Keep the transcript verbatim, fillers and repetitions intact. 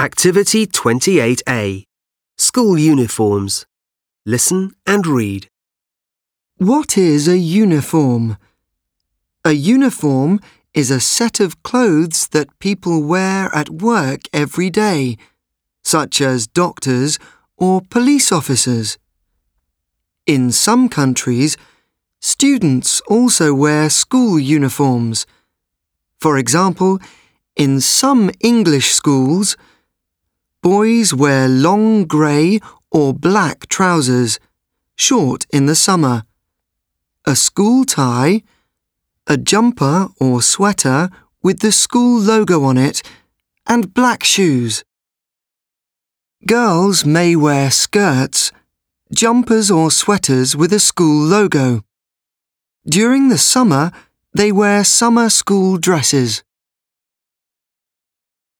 Activity twenty-eight A. School uniforms. Listen and read. What is a uniform? A uniform is a set of clothes that people wear at work every day, such as doctors or police officers. In some countries, students also wear school uniforms. For example, in some English schools, boys wear long grey or black trousers, short in the summer, a school tie, a jumper or sweater with the school logo on it, and black shoes. Girls may wear skirts, jumpers or sweaters with a school logo. During the summer, they wear summer school dresses.